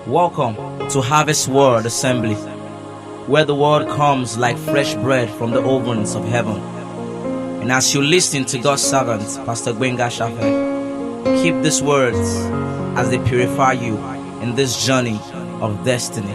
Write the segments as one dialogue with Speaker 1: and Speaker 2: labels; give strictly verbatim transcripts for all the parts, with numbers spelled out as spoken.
Speaker 1: Welcome to Harvest Word Assembly, where the word comes like fresh bread from the ovens of heaven. And as you listen to God's servant, Pastor Gbenga Shafe, keep these words as they purify you in this journey of destiny.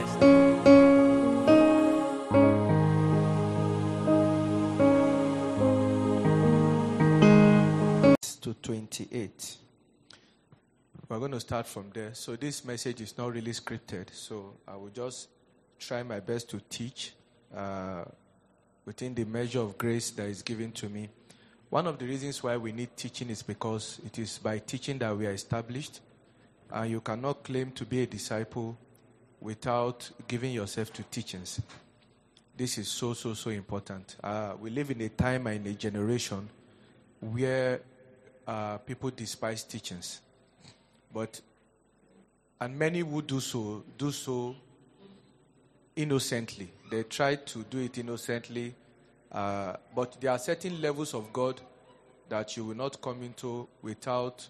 Speaker 2: To twenty-eight. We're going to start from there. So this message is not really scripted. So I will just try my best to teach uh, within the measure of grace that is given to me. One of the reasons why we need teaching is because it is by teaching that we are established. And you cannot claim to be a disciple without giving yourself to teachings. This is so, so, so important. Uh, we live in a time and in a generation where uh, people despise teachings. But, and many who do so, do so innocently. They try to do it innocently, uh, but there are certain levels of God that you will not come into without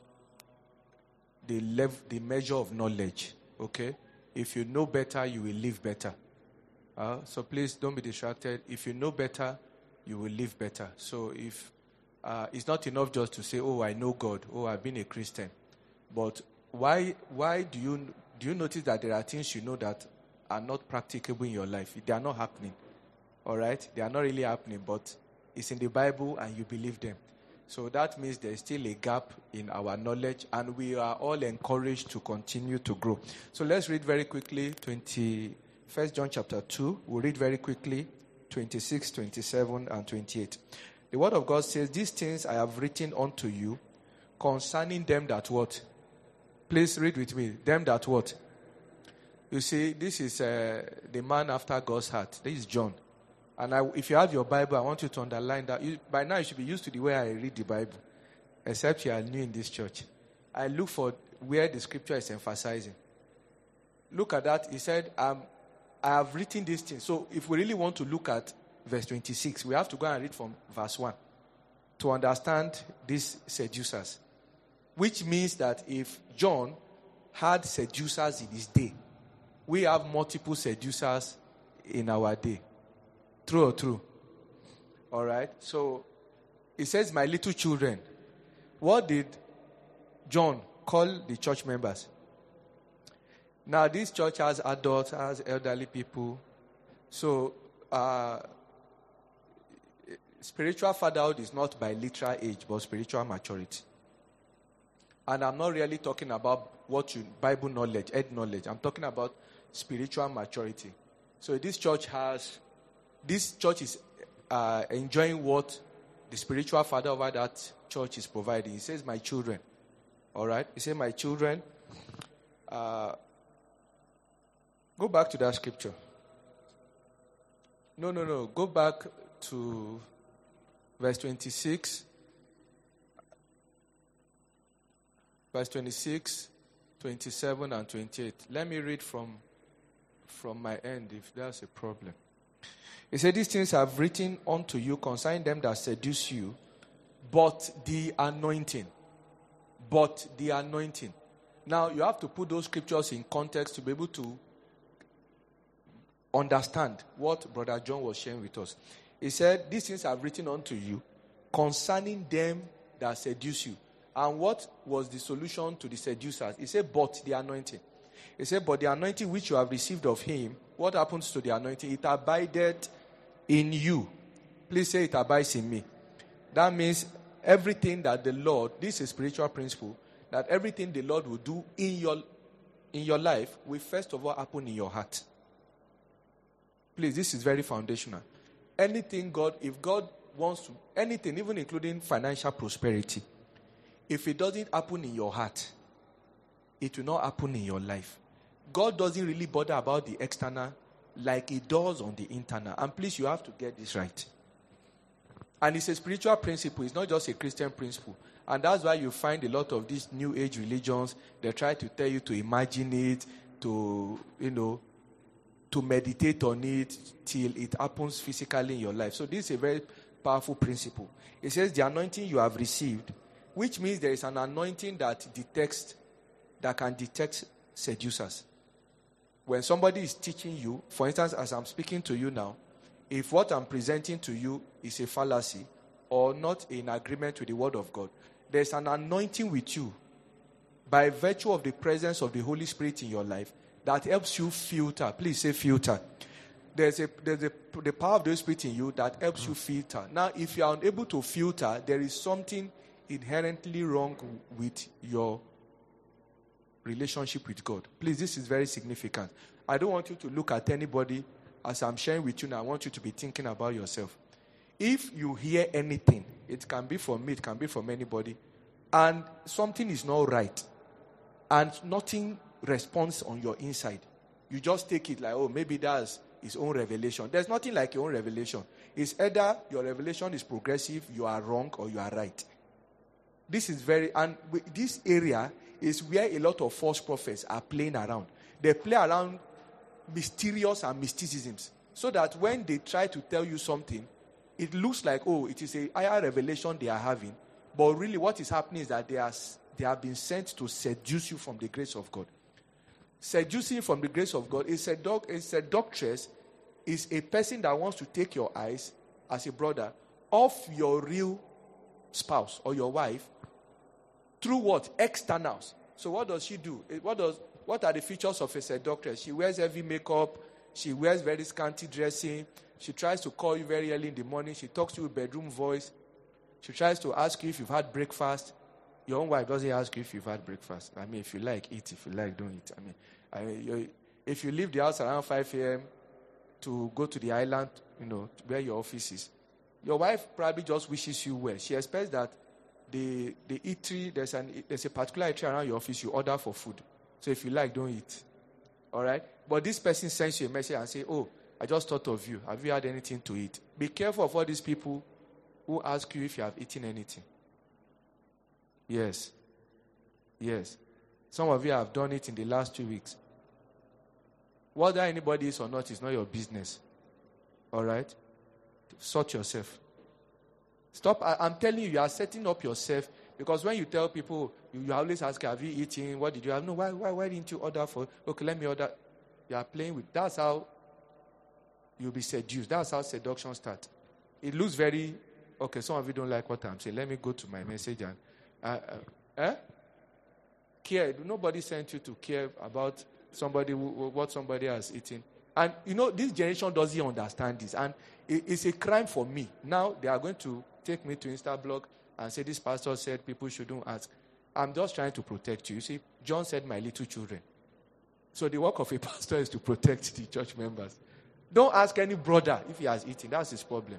Speaker 2: the lev- the measure of knowledge, okay? If you know better, you will live better. Uh, so please don't be distracted. If you know better, you will live better. So if uh, it's not enough just to say, oh, I know God, oh, I've been a Christian. But why why do you do you notice that there are things you know that are not practicable in your life? They are not happening. All right? They are not really happening, but it's in the Bible and you believe them. So that means there is still a gap in our knowledge, and we are all encouraged to continue to grow. So let's read very quickly twenty First John chapter two. We'll read very quickly twenty-six, twenty-seven, and twenty-eight. The word of God says, "These things I have written unto you concerning them that what?" Please read with me. Them that what? You see, this is uh, the man after God's heart. This is John. And I, if you have your Bible, I want you to underline that. You, by now, you should be used to the way I read the Bible. Except you are new in this church. I look for where the scripture is emphasizing. Look at that. He said, um, I have written these things. So if we really want to look at verse twenty-six, we have to go and read from verse one to understand these seducers. Which means that if John had seducers in his day, we have multiple seducers in our day. True or true? All right. So it says, my little children. What did John call the church members? Now, this church has adults, has elderly people. So uh, spiritual fatherhood is not by literal age, but spiritual maturity. And I'm not really talking about what you, Bible knowledge, head knowledge. I'm talking about spiritual maturity. So this church has, this church is uh, enjoying what the spiritual father over that church is providing. He says, my children. All right? He says, my children. Uh, go back to that scripture. No, no, no. Go back to verse twenty-six. Verse twenty-six, twenty-seven, and twenty-eight. Let me read from, from my end if that's a problem. He said, these things I have written unto you concerning them that seduce you, but the anointing. But the anointing. Now, you have to put those scriptures in context to be able to understand what Brother John was sharing with us. He said, these things I have written unto you concerning them that seduce you. And what was the solution to the seducers? He said, but the anointing. He said, but the anointing which you have received of him, what happens to the anointing? It abided in you. Please say, it abides in me. That means everything that the Lord, this is a spiritual principle, that everything the Lord will do in your, in your life will first of all happen in your heart. Please, this is very foundational. Anything God, if God wants to, anything, even including financial prosperity, if it doesn't happen in your heart, it will not happen in your life. God doesn't really bother about the external like he does on the internal. And please, you have to get this right. And it's a spiritual principle. It's not just a Christian principle. And that's why you find a lot of these new age religions, they try to tell you to imagine it, to, you know, to meditate on it till it happens physically in your life. So this is a very powerful principle. It says the anointing you have received, which means there is an anointing that detects, that can detect seducers. When somebody is teaching you, for instance, as I'm speaking to you now, if what I'm presenting to you is a fallacy or not in agreement with the word of God, there's an anointing with you by virtue of the presence of the Holy Spirit in your life that helps you filter. Please say filter. There's a there's a the power of the Holy Spirit in you that helps you filter. Now, if you are unable to filter, there is something inherently wrong with your relationship with God. Please, this is very significant. I don't want you to look at anybody as I'm sharing with you now. I want you to be thinking about yourself. If you hear anything, it can be from me, it can be from anybody, and something is not right, and nothing responds on your inside, you just take it like, oh, maybe that's his own revelation. There's nothing like your own revelation. It's either your revelation is progressive, you are wrong, or you are right. This is very, and this area is where a lot of false prophets are playing around. They play around mysterious and mysticisms, so that when they try to tell you something, it looks like, oh, it is a higher revelation they are having. But really what is happening is that they are they have been sent to seduce you from the grace of God. Seducing from the grace of God is a dog, a seductress is a person that wants to take your eyes as a brother off your real spouse or your wife through what? Externals. So what does she do? What does what are the features of a seductress? She wears heavy makeup, she wears very scanty dressing, she tries to call you very early in the morning, she talks to you with bedroom voice, she tries to ask you if you've had breakfast. Your own wife doesn't ask you if you've had breakfast. I mean, if you like, eat. If you like, don't eat. I mean, I mean if you leave the house around five a.m. to go to the island, you know, where your office is, your wife probably just wishes you well. She expects that the the eatery, there's, an, there's a particular eatery around your office, you order for food. So if you like, don't eat. All right? But this person sends you a message and say, oh, I just thought of you. Have you had anything to eat? Be careful of all these people who ask you if you have eaten anything. Yes. Yes. Some of you have done it in the last two weeks. Whether anybody is or not is not your business. All right? Sort yourself. Stop. I, I'm telling you, you are setting up yourself, because when you tell people, you, you always ask, have you eaten? What did you have? No, why, why, why didn't you order for? Okay, let me order. You are playing with. That's how you'll be seduced. That's how seduction starts. It looks very, okay, some of you don't like what I'm saying. Let me go to my message and, uh, uh, eh? Care. Nobody sent you to care about somebody, who, what somebody has eaten. And, you know, this generation doesn't understand this. And it, it's a crime for me. Now, they are going to take me to Instablog and say, this pastor said people shouldn't ask. I'm just trying to protect you. You see, John said, my little children. So the work of a pastor is to protect the church members. Don't ask any brother if he has eaten. That's his problem.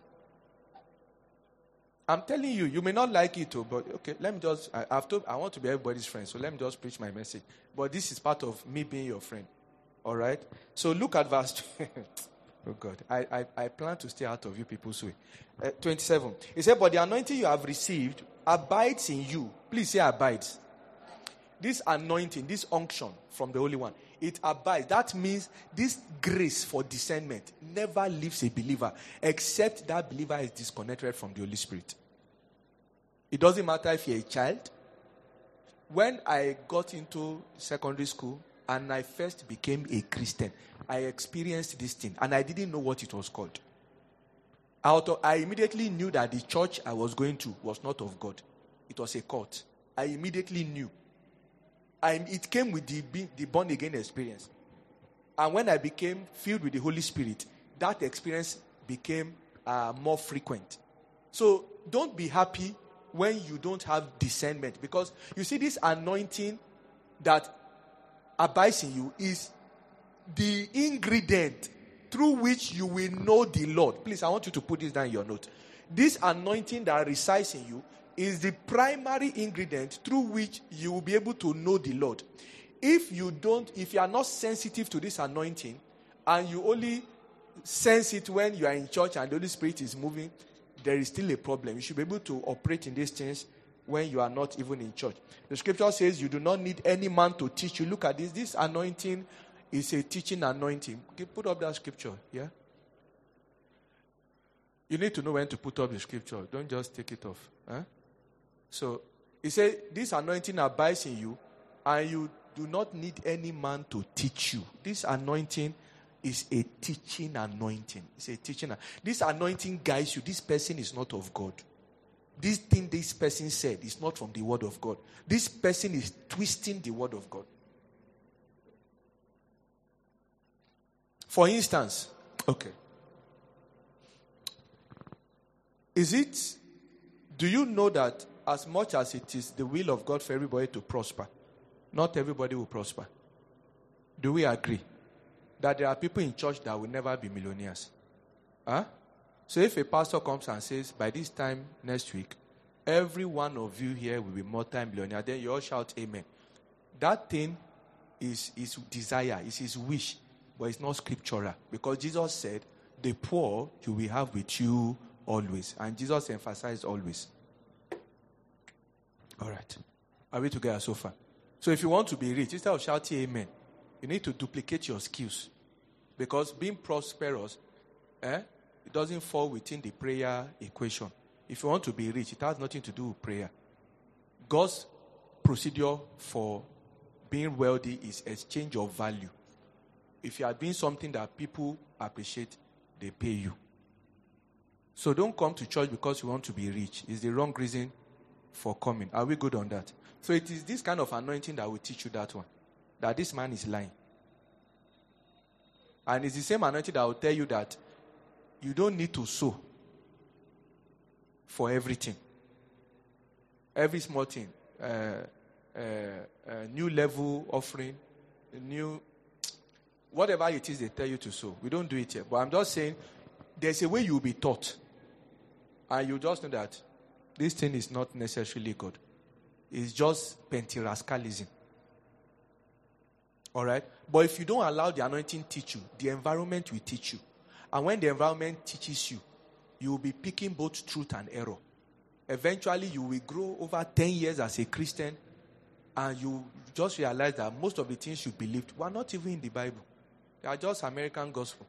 Speaker 2: I'm telling you, you may not like it, too, but okay, let me just, I, I've told, I want to be everybody's friend, so let me just preach my message. But this is part of me being your friend. All right? So look at verse oh God, I, I, I plan to stay out of you people's way. Uh, twenty-seven. He said, but the anointing you have received abides in you. Please say abides. This anointing, this unction from the Holy One, it abides. That means this grace for discernment never leaves a believer except that believer is disconnected from the Holy Spirit. It doesn't matter if you're a child. When I got into secondary school and I first became a Christian, I experienced this thing and I didn't know what it was called. Out of, I immediately knew that the church I was going to was not of God. It was a cult. I immediately knew. I, it came with the, the born again experience. And when I became filled with the Holy Spirit, that experience became uh, more frequent. So don't be happy when you don't have discernment. Because you see, this anointing that abides in you is the ingredient through which you will know the Lord. Please, I want you to put this down in your note. This anointing that resides in you is the primary ingredient through which you will be able to know the Lord. If you don't, if you are not sensitive to this anointing, and you only sense it when you are in church and the Holy Spirit is moving, there is still a problem. You should be able to operate in these things when you are not even in church. The scripture says you do not need any man to teach you. Look at this. This anointing is a teaching anointing. Put up that scripture, yeah? You need to know when to put up the scripture. Don't just take it off. Huh? So, he said, this anointing abides in you, and you do not need any man to teach you. This anointing is a teaching anointing. It's a teaching. This anointing guides you. This person is not of God. This thing this person said is not from the word of God. This person is twisting the word of God. For instance, okay. Is it, do you know that as much as it is the will of God for everybody to prosper, not everybody will prosper? Do we agree that there are people in church that will never be millionaires? Huh? So if a pastor comes and says, by this time next week, every one of you here will be multi-millionaire, then you all shout amen. That thing is his desire, is his wish, but it's not scriptural. Because Jesus said, the poor you will have with you always. And Jesus emphasized always. All right. Are we together so far? So if you want to be rich, instead of shouting amen, you need to duplicate your skills. Because being prosperous, eh, it doesn't fall within the prayer equation. If you want to be rich, it has nothing to do with prayer. God's procedure for being wealthy is exchange of value. If you are doing something that people appreciate, they pay you. So don't come to church because you want to be rich. It's the wrong reason for coming. Are we good on that? So it is this kind of anointing that will teach you that one. That this man is lying. And it's the same anointing that will tell you that you don't need to sow for everything. Every small thing. Uh, uh, uh, new level offering. New... Whatever it is they tell you to sow. We don't do it yet. But I'm just saying, there's a way you'll be taught. And you just know that this thing is not necessarily good. It's just Pentecostalism. Alright? But if you don't allow the anointing to teach you, the environment will teach you. And when the environment teaches you, you will be picking both truth and error. Eventually, you will grow over ten years as a Christian, and you just realize that most of the things you believed were not even in the Bible. They are just American gospel.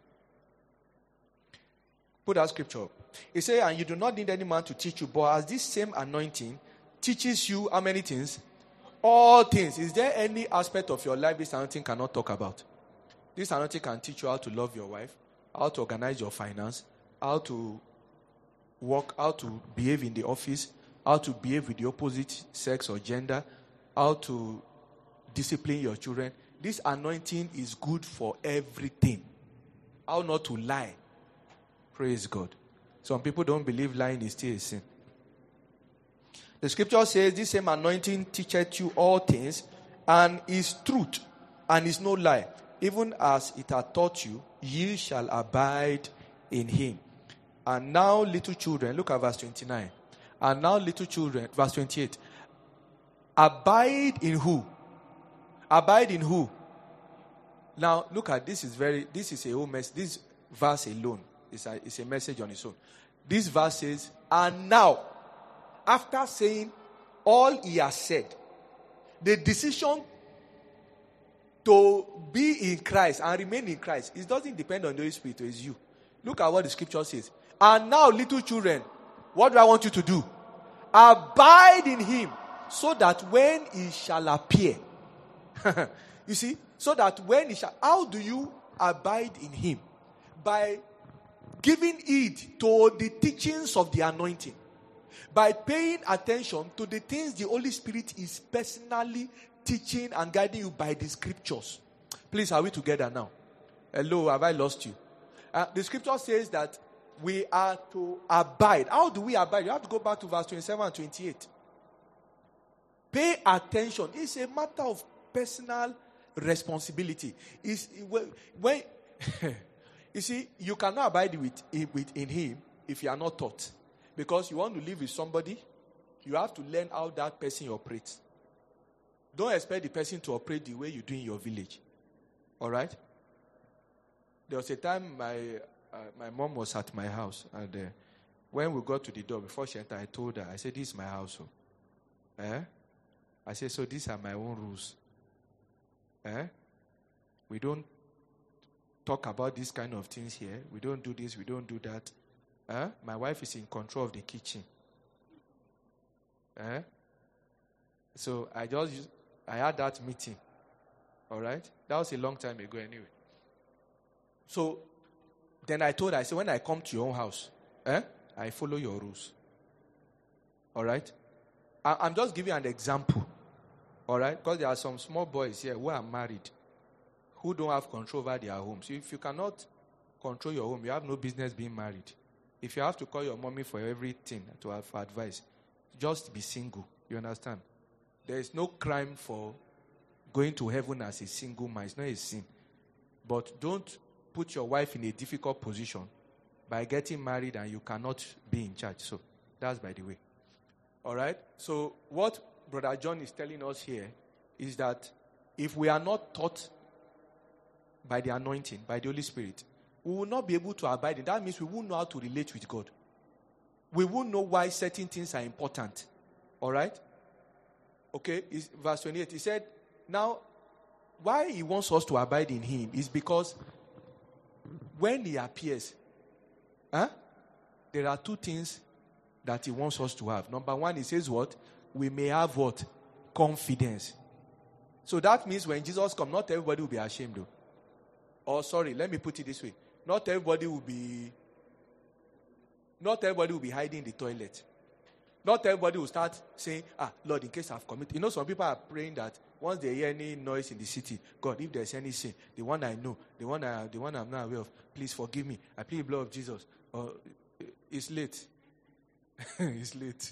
Speaker 2: Put that scripture up. It says, and you do not need any man to teach you, but as this same anointing teaches you how many things? All things. Is there any aspect of your life this anointing cannot talk about? This anointing can teach you how to love your wife, how to organize your finance, how to work, how to behave in the office, how to behave with the opposite sex or gender, how to discipline your children. This anointing is good for everything. How not to lie. Praise God. Some people don't believe lying is still a sin. The scripture says, this same anointing teacheth you all things, and is truth, and is no lie. Even as it hath taught you, ye shall abide in him. And now, little children, look at verse twenty-nine. And now, little children, verse twenty-eight. Abide in who? Abide in who? Now, look at this is very, this is a whole mess. This verse alone is a, is a message on its own. This verse says, and now, after saying all he has said, the decision to be in Christ and remain in Christ, it doesn't depend on the Holy Spirit, it's you. Look at what the scripture says. And now, little children, what do I want you to do? Abide in him, so that when he shall appear. You see? So that when he shall... How do you abide in him? By giving heed to the teachings of the anointing. By paying attention to the things the Holy Spirit is personally teaching and guiding you by the scriptures. Please, are we together now? Hello, have I lost you? Uh, the scripture says that we are to abide. How do we abide? You have to go back to verse twenty-seven and twenty-eight. Pay attention. It's a matter of personal responsibility. It's, when, when you see, you cannot abide with, with in him if you are not taught. Because you want to live with somebody, you have to learn how that person operates. Don't expect the person to operate the way you do in your village. All right? There was a time my uh, my mom was at my house, and uh, when we got to the door, before she entered, I told her, I said, this is my house. Oh. Eh? I said, so these are my own rules. Eh? We don't talk about these kind of things here. We don't do this, we don't do that. Eh? My wife is in control of the kitchen. Eh? So I just I had that meeting. All right? That was a long time ago anyway. So, then I told her, I said, when I come to your own house, eh, I follow your rules. All right? I, I'm just giving an example. All right? Because there are some small boys here who are married, who don't have control over their homes. So if you cannot control your home, you have no business being married. If you have to call your mommy for everything, to have for advice, just be single. You understand? There is no crime for going to heaven as a single man. It's not a sin. But don't put your wife in a difficult position by getting married and you cannot be in charge. So, that's by the way. All right? So, what Brother John is telling us here is that if we are not taught by the anointing, by the Holy Spirit, we will not be able to abide in. That means we won't know how to relate with God. We won't know why certain things are important. All right? Okay, it's verse twenty-eight. He said, now, why he wants us to abide in him is because when he appears, huh, there are two things that he wants us to have. Number one, he says what? We may have what? Confidence. So that means when Jesus comes, not everybody will be ashamed though. Or sorry, let me put it this way. Not everybody will be, not everybody will be hiding in the toilet. Not everybody will start saying, ah, Lord, in case I've committed. You know, some people are praying that once they hear any noise in the city, God, if there's any sin, the one I know, the one I, the one I'm not aware of, please forgive me. I plead the blood of Jesus. Or it's late. It's late.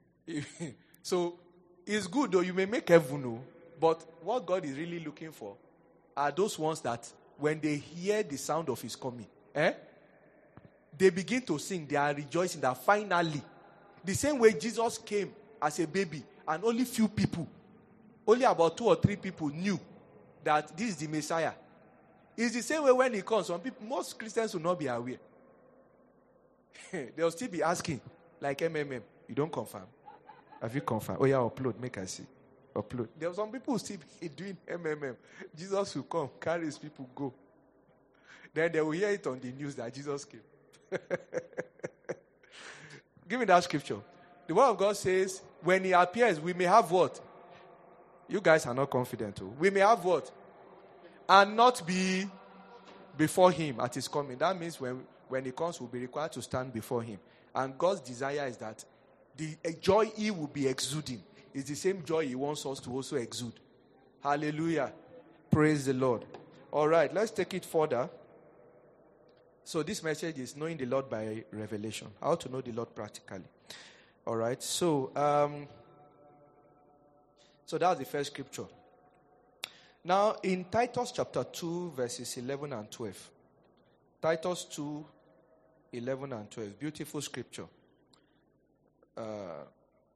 Speaker 2: So it's good though. You may make heaven know, but what God is really looking for are those ones that when they hear the sound of his coming, eh, they begin to sing. They are rejoicing that finally, the same way Jesus came as a baby and only few people, only about two or three people knew that this is the Messiah. It's the same way when he comes. Some people, most Christians will not be aware. They'll still be asking, like M M M, you don't confirm. Have you confirmed? Oh yeah, upload, make I see. Upload. There are some people who still be doing M M M. Jesus will come, carry his people, go. Then they will hear it on the news that Jesus came. Give me that scripture. The word of God says, when he appears, we may have what? You guys are not confident too. We may have what? And not be before him at his coming. That means when, when he comes, we'll be required to stand before him. And God's desire is that the joy he will be exuding is the same joy he wants us to also exude. Hallelujah. Praise the Lord. All right, let's take it further. So this message is knowing the Lord by revelation. How to know the Lord practically. All right, so um, so that's the first scripture. Now in Titus chapter two, verses eleven and twelve. Titus two, eleven and twelve. Beautiful scripture. Uh,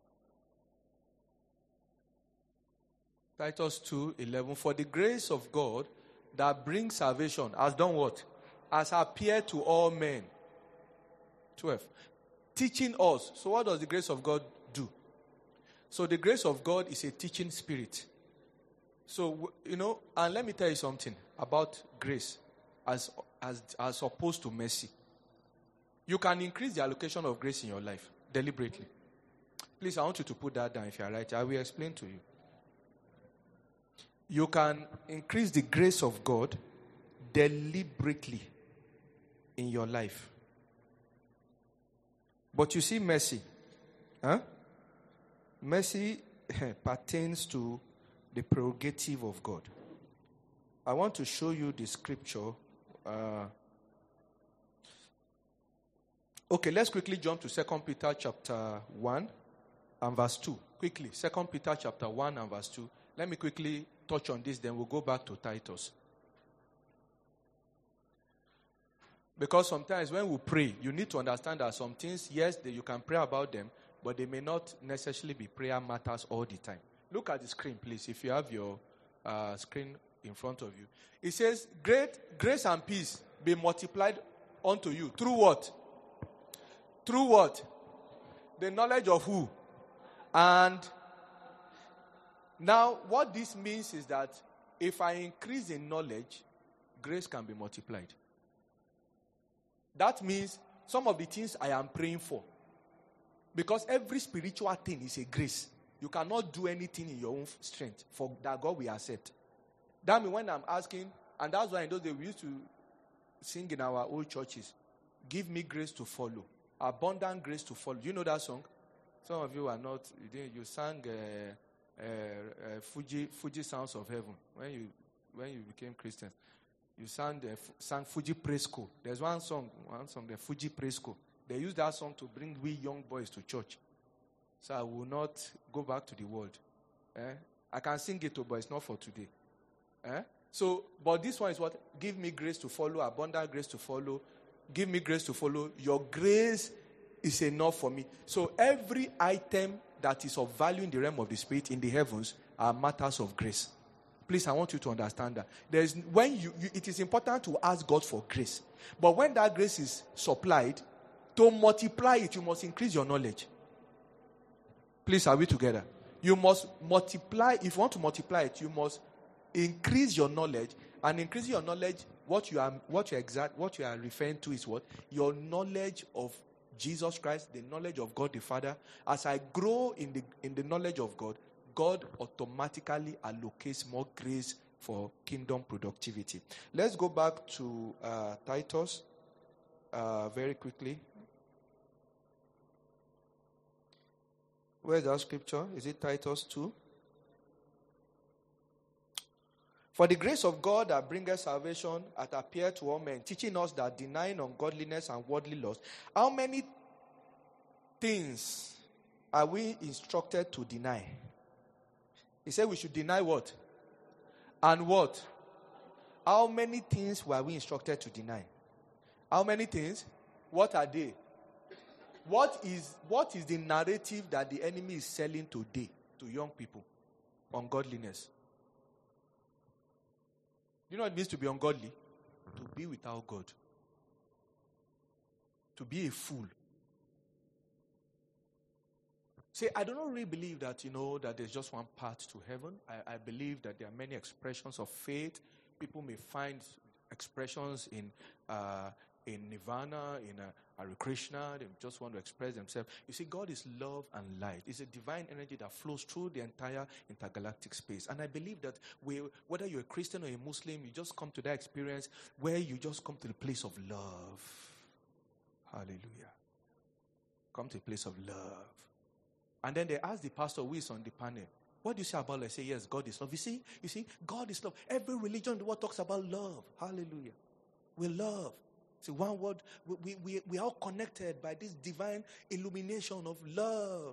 Speaker 2: Titus two, eleven. For the grace of God that brings salvation has done what? Has appeared to all men. twelve. Teaching us. So what does the grace of God do? So the grace of God is a teaching spirit. So, you know, and let me tell you something about grace as, as, as opposed to mercy. You can increase the allocation of grace in your life deliberately. Please, I want you to put that down if you are right. I will explain to you. You can increase the grace of God deliberately in your life. But you see mercy. Huh? Mercy pertains to the prerogative of God. I want to show you the scripture. Uh, okay, let's quickly jump to Second Peter chapter one and verse two. Quickly, Second Peter chapter one and verse two. Let me quickly touch on this, then we'll go back to Titus. Because sometimes when we pray, you need to understand that some things, yes, that you can pray about them, but they may not necessarily be prayer matters all the time. Look at the screen, please, if you have your uh, screen in front of you. It says, Great grace and peace be multiplied unto you. Through what? Through what? The knowledge of who? And now, what this means is that if I increase in knowledge, grace can be multiplied. That means some of the things I am praying for. Because every spiritual thing is a grace. You cannot do anything in your own strength for that God will accept. That means when I'm asking, and that's why in those days we used to sing in our old churches, give me grace to follow. Abundant grace to follow. Do you know that song? Some of you are not, you, didn't, you sang uh, uh, uh, Fuji Fuji Sounds of Heaven when you when you became Christians. You sang, uh, sang Fuji Praise Co. There's one song, one song, the Fuji Praise Co. They use that song to bring we young boys to church. So I will not go back to the world. Eh? I can sing it, but it's not for today. Eh? So, but this one is what? Give me grace to follow, abundant grace to follow. Give me grace to follow. Your grace is enough for me. So every item that is of value in the realm of the spirit in the heavens are matters of grace. Please, I want you to understand that. There is when you, you it is important to ask God for grace. But when that grace is supplied, to multiply it, you must increase your knowledge. Please, are we together? You must multiply. If you want to multiply it, you must increase your knowledge. And increasing your knowledge, what you are what you exact what you are referring to is what? Your knowledge of Jesus Christ, the knowledge of God the Father. As I grow in the in the knowledge of God, God automatically allocates more grace for kingdom productivity. Let's go back to uh, Titus uh, very quickly. Where's that scripture? Is it Titus two? For the grace of God that bringeth salvation hath appeared to all men, teaching us that denying ungodliness and worldly lust, how many things are we instructed to deny? He said we should deny what? And what? How many things were we instructed to deny? How many things? What are they? What is what is the narrative that the enemy is selling today to young people? Ungodliness. You know what it means to be ungodly? To be without God. To be a fool. See, I don't really believe that, you know, that there's just one path to heaven. I, I believe that there are many expressions of faith. People may find expressions in uh, in Nirvana, in uh, Hare Krishna. They just want to express themselves. You see, God is love and light. It's a divine energy that flows through the entire intergalactic space. And I believe that we, whether you're a Christian or a Muslim, you just come to that experience where you just come to the place of love. Hallelujah. Come to a place of love. And then they ask the pastor who is on the panel, what do you say about love? I say, yes, God is love. You see, you see, God is love. Every religion in the world talks about love. Hallelujah. We love. See, one word, we, we, we are all connected by this divine illumination of love.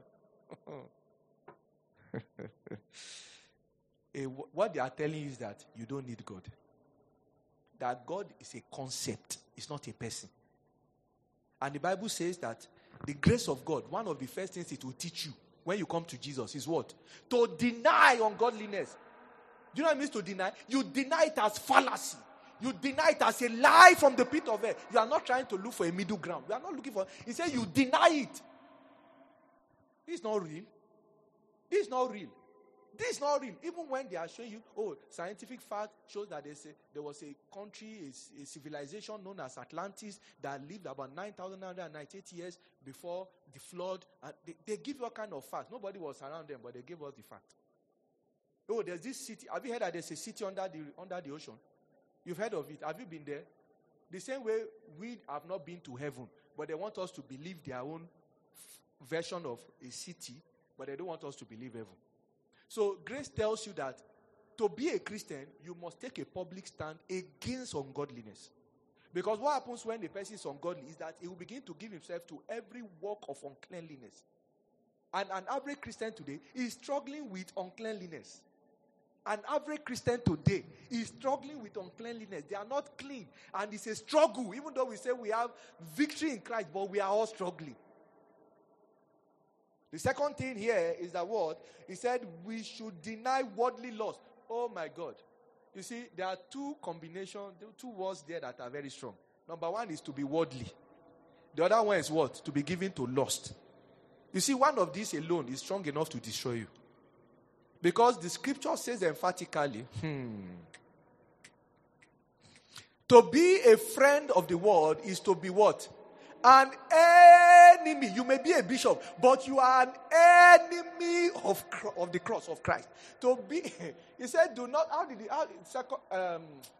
Speaker 2: What they are telling you is that you don't need God. That God is a concept. It's not a person. And the Bible says that the grace of God, one of the first things it will teach you when you come to Jesus is what? To deny ungodliness. Do you know what it means to deny? You deny it as fallacy. You deny it as a lie from the pit of hell. You are not trying to look for a middle ground. You are not looking for... He said you deny it. This is not real. This is not real. This is not real. Even when they are showing you, oh, scientific fact shows that there's a, there was a country, a, a civilization known as Atlantis that lived about nine thousand nine hundred ninety-eight years before the flood. And they, they give you all kind of facts. Nobody was around them, but they gave us the fact. Oh, there's this city. Have you heard that there's a city under the under the ocean? You've heard of it. Have you been there? The same way we have not been to heaven, but they want us to believe their own f- version of a city, but they don't want us to believe heaven. So grace tells you that to be a Christian, you must take a public stand against ungodliness. Because what happens when the person is ungodly is that he will begin to give himself to every work of uncleanliness. And an average Christian today is struggling with uncleanliness. An average Christian today is struggling with uncleanliness. They are not clean. And it's a struggle. Even though we say we have victory in Christ, but we are all struggling. The second thing here is that what? He said we should deny worldly lust. Oh my God. You see, there are two combinations, two words there that are very strong. Number one is to be worldly. The other one is what? To be given to lust. You see, one of these alone is strong enough to destroy you. Because the scripture says emphatically, hmm, to be a friend of the world is to be what? an enemy. You may be a bishop, but you are an enemy of, of the cross of Christ. To be, he said, do not, how did he, how, second, um,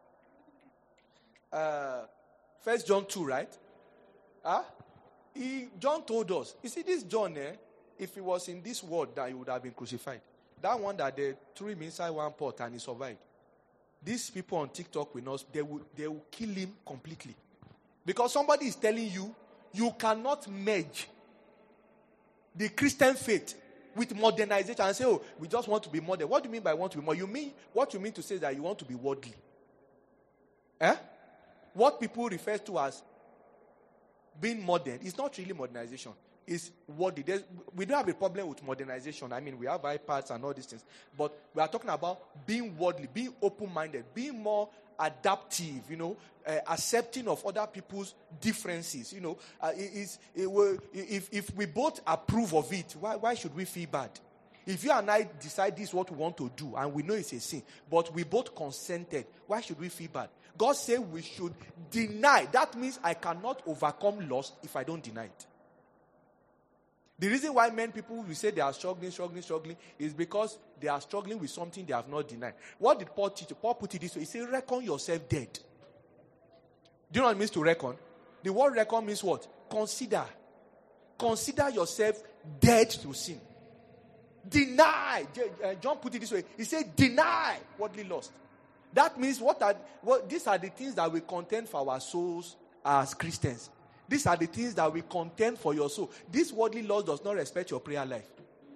Speaker 2: uh, First John two, right? Huh? He, John told us, you see this John, eh, if he was in this world, that he would have been crucified. That one that they threw him inside one pot and he survived. These people on TikTok will not, they will, they will kill him completely. Because somebody is telling you, you cannot merge the Christian faith with modernization and say, oh, we just want to be modern. What do you mean by want to be modern? You mean, what you mean to say is that you want to be worldly. Eh? What people refer to as being modern is not really modernization. It's worldly. There's, we don't have a problem with modernization. I mean, we have iPads and all these things. But we are talking about being worldly, being open-minded, being more adaptive, you know, uh, accepting of other people's differences, you know. Uh, it, it's, it will, if, if we both approve of it, why, why should we feel bad? If you and I decide this is what we want to do, and we know it's a sin, but we both consented, why should we feel bad? God said we should deny. That means I cannot overcome lust if I don't deny it. The reason why many people will say they are struggling, struggling, struggling is because they are struggling with something they have not denied. What did Paul teach? Paul put it this way. He said, reckon yourself dead. Do you know what it means to reckon? The word reckon means what? Consider. Consider yourself dead to sin. Deny. John put it this way. He said, deny worldly lust. That means what are what these are the things that we contend for our souls as Christians. These are the things that we contend for your soul. This worldly lust does not respect your prayer life.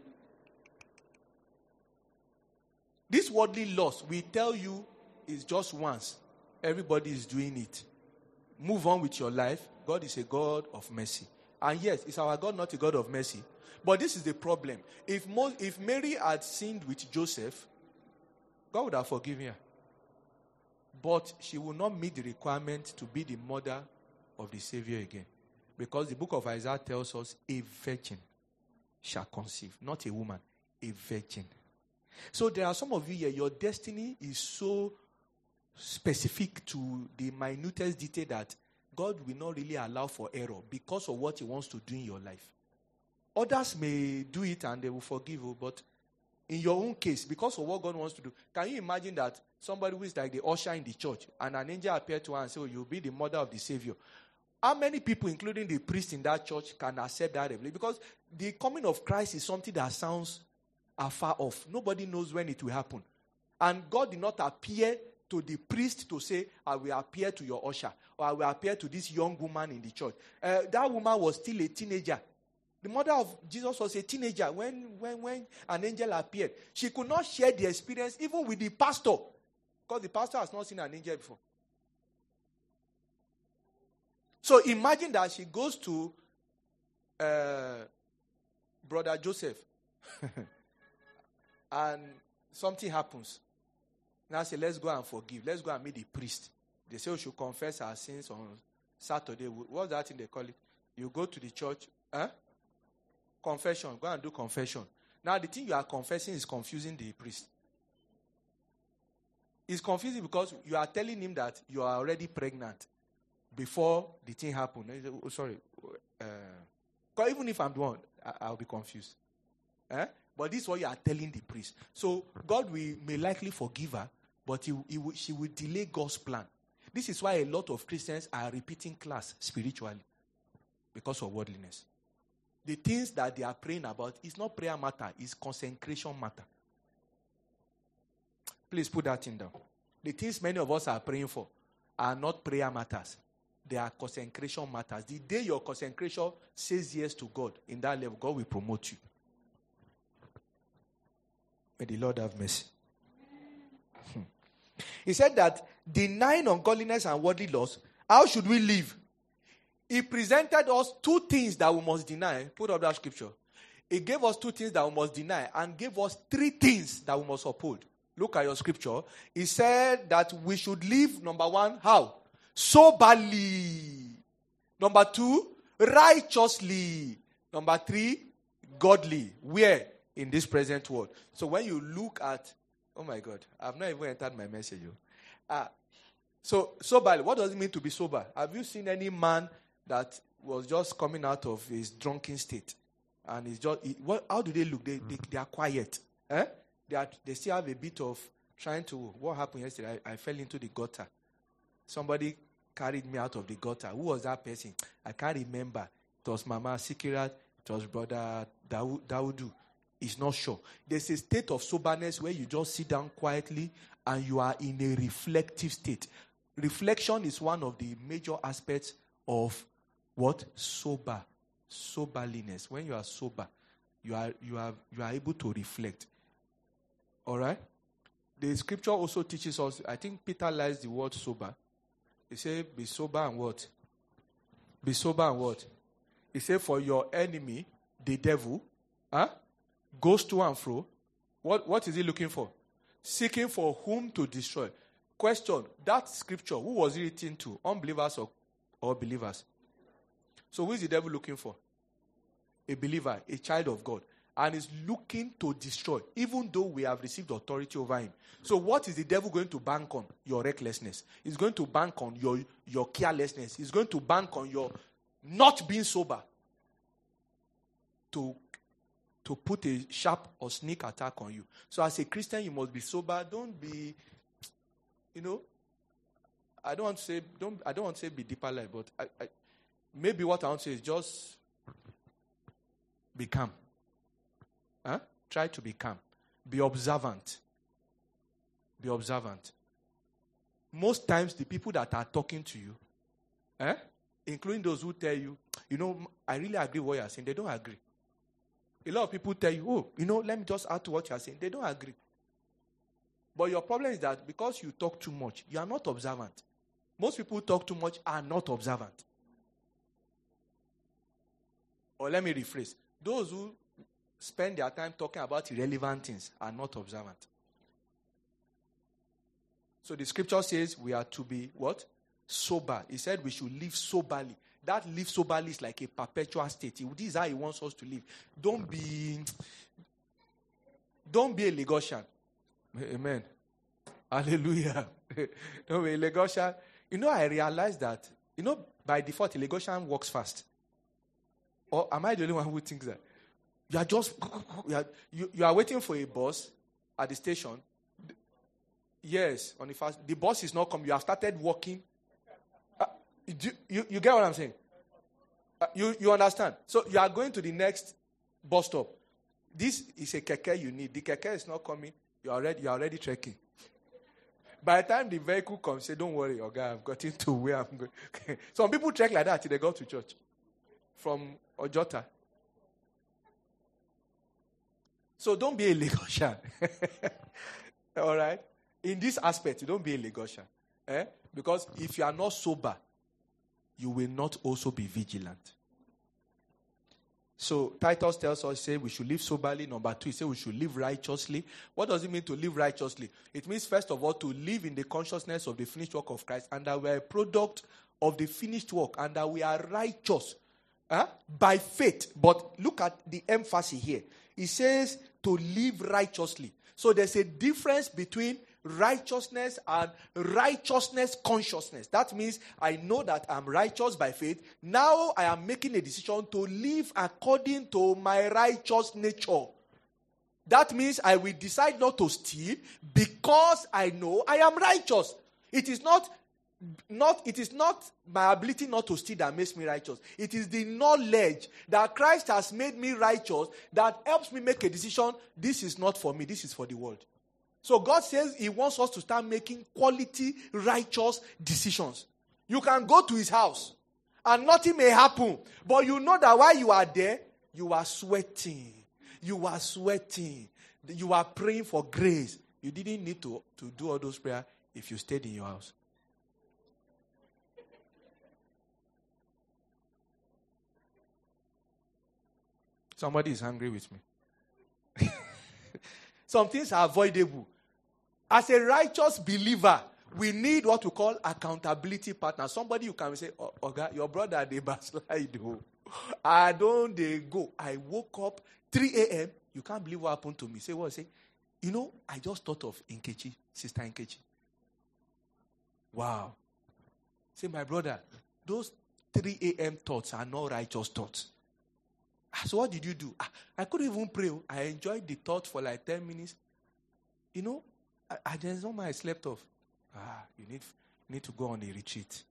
Speaker 2: This worldly lust, we tell you, is just once. Everybody is doing it. Move on with your life. God is a God of mercy. And yes, is our God not a God of mercy? But this is the problem. If Mo- if Mary had sinned with Joseph, God would have forgiven her. But she will not meet the requirement to be the mother of the Savior again. Because the book of Isaiah tells us a virgin shall conceive. Not a woman, a virgin. So there are some of you here, your destiny is so specific to the minutest detail that God will not really allow for error because of what he wants to do in your life. Others may do it and they will forgive you, but in your own case, because of what God wants to do, can you imagine that somebody who is like the usher in the church and an angel appeared to her and said, oh, you'll be the mother of the Savior? How many people, including the priest in that church, can accept that revelation? Because the coming of Christ is something that sounds afar off. Nobody knows when it will happen. And God did not appear to the priest to say, I will appear to your usher, or I will appear to this young woman in the church. Uh, that woman was still a teenager. The mother of Jesus was a teenager when, when, when an angel appeared. She could not share the experience even with the pastor, because the pastor has not seen an angel before. So imagine that she goes to uh, Brother Joseph and something happens. Now say, let's go and forgive. Let's go and meet the priest. They say we should confess our sins on Saturday. What's that thing they call it? You go to the church. Huh? Confession. Go and do confession. Now the thing you are confessing is confusing the priest. It's confusing because you are telling him that you are already pregnant before the thing happened. Oh, sorry. Uh, even if I'm the one, I, I'll be confused. Eh? But this is what you are telling the priest. So God will, may likely forgive her, but he, he will, she will delay God's plan. This is why a lot of Christians are repeating class spiritually because of worldliness. The things that they are praying about is not prayer matter, it's consecration matter. Please put that in down. The things many of us are praying for are not prayer matters. They are consecration matters. The day your consecration says yes to God, in that level, God will promote you. May the Lord have mercy. Hmm. He said that denying ungodliness and worldly lust, how should we live? He presented us two things that we must deny. Put up that scripture. He gave us two things that we must deny and gave us three things that we must uphold. Look at your scripture. He said that we should live, number one, how? Soberly. Number two, righteously. Number three, godly. Where? In this present world. So when you look at, oh my God, I've not even entered my message. Uh, so, soberly, what does it mean to be sober? Have you seen any man that was just coming out of his drunken state. And he's just, he, what, how do they look? They, they, they are quiet. Eh? They, are, they still have a bit of trying to, what happened yesterday? I, I fell into the gutter. Somebody carried me out of the gutter. Who was that person? I can't remember. It was Mama Sikirat. It was Brother Daw- Daudu. He's not sure. There's a state of soberness where you just sit down quietly and you are in a reflective state. Reflection is one of the major aspects of what? Sober. Soberliness. When you are sober, you are you are you are able to reflect. All right? The scripture also teaches us, I think Peter likes the word sober. He said, be sober and what? Be sober and what? He said, for your enemy, the devil, huh, goes to and fro. What, what is he looking for? Seeking for whom to destroy. Question, that scripture, who was it written to? Unbelievers or, or believers? So who is the devil looking for? A believer, a child of God. And is looking to destroy, even though we have received authority over him. So what is the devil going to bank on? Your recklessness. He's going to bank on your, your carelessness. He's going to bank on your not being sober. To, to put a sharp or sneak attack on you. So as a Christian, you must be sober. Don't be, you know, I don't want to say, don't, I don't want to say be deeper life, but I, I, maybe what I want to say is just be calm. Huh? Try to be calm. Be observant. Be observant. Most times, the people that are talking to you, eh, including those who tell you, you know, I really agree with what you're saying, they don't agree. A lot of people tell you, oh, you know, let me just add to what you're saying. They don't agree. But your problem is that because you talk too much, you are not observant. Most people talk too much are not observant. Or let me rephrase. Those who spend their time talking about irrelevant things are not observant. So the scripture says we are to be what? Sober. He said we should live soberly. That live soberly is like a perpetual state. This is how he wants us to live. Don't be, don't be a Lagosian. Amen. Hallelujah. Don't be a Lagosian. You know, I realized that, you know, by default, a Lagosian walks fast. Or am I the only one who thinks that? You are just, you are, you, you are waiting for a bus at the station. Yes, on the fast. The bus is not coming. You have started walking. Uh, you, you, you get what I'm saying? Uh, you, you understand? So you are going to the next bus stop. This is a keke you need. The keke is not coming. You are already, you are already trekking. By the time the vehicle comes, say, don't worry, your guy, I've gotten to where I'm going. Some people trek like that till they go to church. From Ojota. So don't be a Lagosian. All right? In this aspect, don't be a Lagosian. Eh? Because if you are not sober, you will not also be vigilant. So Titus tells us, say we should live soberly. Number two, he says we should live righteously. What does it mean to live righteously? It means, first of all, to live in the consciousness of the finished work of Christ, and that we are a product of the finished work, and that we are righteous huh? by faith. But look at the emphasis here. He says to live righteously. So there's a difference between righteousness and righteousness consciousness. That means I know that I'm righteous by faith. Now I am making a decision to live according to my righteous nature. That means I will decide not to steal because I know I am righteous. It is not, not, it is not my ability not to steal that makes me righteous. It is the knowledge that Christ has made me righteous that helps me make a decision. This is not for me. This is for the world. So God says he wants us to start making quality, righteous decisions. You can go to his house and nothing may happen. But you know that while you are there, you are sweating. You are sweating. You are praying for grace. You didn't need to, to do all those prayers if you stayed in your house. Somebody is angry with me. Some things are avoidable. As a righteous believer, we need what we call accountability partner. Somebody you can say, oh, oh God, your brother, they backslide. I don't, they go. I woke up three a.m. You can't believe what happened to me. Say what? Say, you know, I just thought of Nkechi, Sister Nkechi. Wow. Say, my brother, those three a.m. thoughts are not righteous thoughts. So what did you do? I couldn't even pray. I enjoyed the thought for like ten minutes. You know, I, I there's no I slept off. Ah, you need, you need to go on a retreat.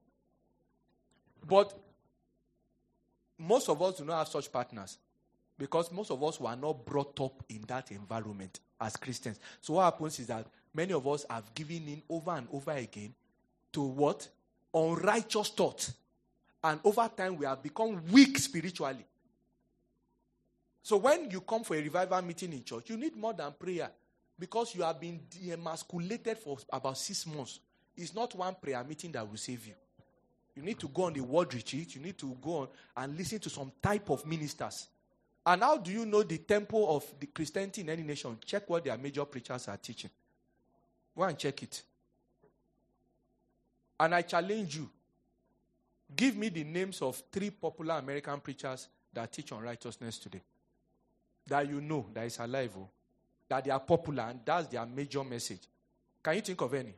Speaker 2: But most of us do not have such partners because most of us were not brought up in that environment as Christians. So what happens is that many of us have given in over and over again to what? Unrighteous thoughts. And over time we have become weak spiritually. So when you come for a revival meeting in church, you need more than prayer because you have been demasculated for about six months. It's not one prayer meeting that will save you. You need to go on the word retreat. You need to go on and listen to some type of ministers. And how do you know the tempo of the Christianity in any nation? Check what their major preachers are teaching. Go and check it. And I challenge you. Give me the names of three popular American preachers that teach on righteousness today. That you know that is alive. Oh, that they are popular and that's their major message. Can you think of any?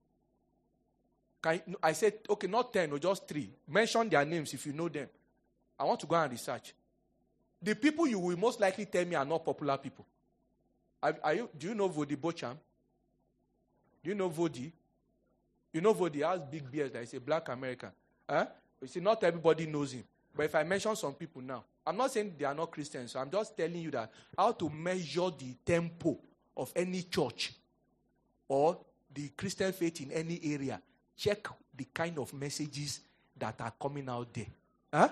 Speaker 2: Can you, I said, okay, not ten, or just three. Mention their names if you know them. I want to go and research. The people you will most likely tell me are not popular people. Are, are you, do you know Vodi Bocham? Do you know Vodi? You know Vodi has big beard. He's a black American. Huh? You see, not everybody knows him. But if I mention some people now, I'm not saying they are not Christians. So I'm just telling you that how to measure the tempo of any church or the Christian faith in any area. Check the kind of messages that are coming out there. Huh?